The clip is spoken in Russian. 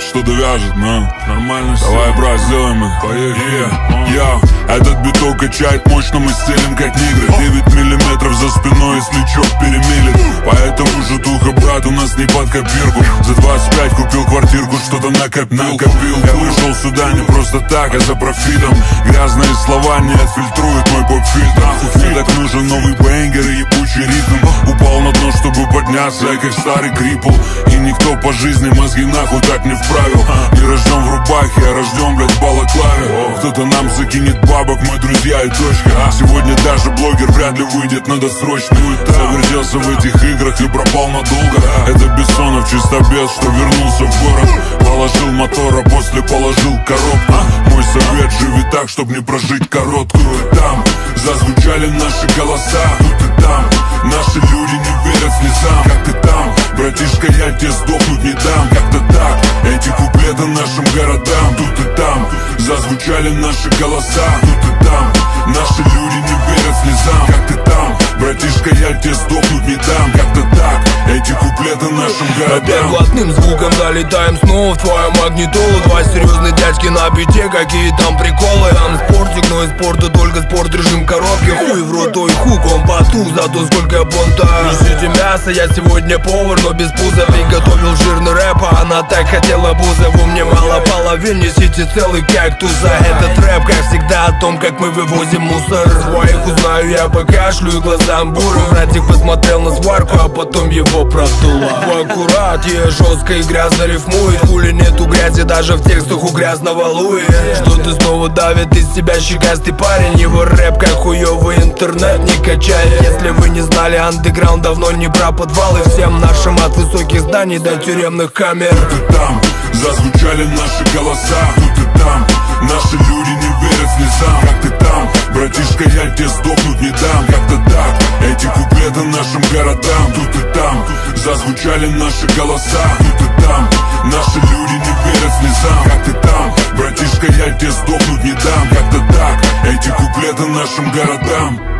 что-то вяжет, но нормально. Давай, брат, сделаем их. Поехали. Этот биток качает мощно, мы стелим как нигры. 9 миллиметров за спиной, если чё, перемелет. Поэтому житуха, брат, у нас не под копирку. За 25 купил квартирку, что-то накопил. Я пришел сюда не просто так, а за профитом. Грязные слова не отфильтруют мой поп-фильтр. Мне так нужен новый бэнгер и ебучий ритм. Упал на дно, чтобы подняться, я как старый крипл. И никто по жизни мозги нахуй так не вправил. Не рожден в рубахе, я рожден, блядь, в балаклаве. Кто-то нам закинет бабок, мы друзья и точка. Сегодня даже блогер вряд ли выйдет на досрочную. Завертелся в этих играх и пропал надолго. Это Бессонов, чистобес, что вернулся в город. Положил мотор, а после положил коробку. Мой совет: живи так, чтоб не прожить короткую. Там зазвучали наши голоса, тут и там. Наши люди не верят слезам. Как ты там, братишка, я тебе сдохнуть не дам. Как-то так, эти куплеты нашим городам. Тут и там зазвучали наши голоса, тут и там. Наши люди не верят слезам. Как ты там, братишка, я тебе сдохнуть не дам. Как-то так, эти куплеты нашим городам. Опять блатным звуком залетаем снова в твою магнитолу. Два серьезные дядьки на бите, какие там приколы. Там спортик, но из спорта только спорт, режим коробки. Хуй в рот, ой, хук, он потух, зато сколько бунта. Несите мясо, я сегодня повар, но без пуза. Приготовил жирный рэп, а она так хотела бузову. Мне мало половин, несите целый кактуса. Этот рэп, как всегда, о том, как мы вывозим мусор. Своих узнаю я по кашлю и глазам бурым. Братик посмотрел на сварку, а потом его продуло. В аккурат, я жестко и грязно рифмует. Хули нету грязи даже в текстах у грязного Луи. Что-то снова давит из себя щекастый парень. Его рэп как хуёвый интернет не качает. Если вы не знали, андеграунд давно не про подвалы. Всем нашим от высоких зданий до тюремных камер. Тут и там зазвучали наши голоса, тут и там. Наши люди не верят слезам. Как ты там, братишка, я тебе сдохнуть не дам. Как-то так, эти куплеты нашим городам. Тут и там зазвучали наши голоса, тут и там. Наши люди не верят слезам. Как ты там, братишка, я тебе сдохнуть не дам. Как-то так, эти куплеты нашим городам.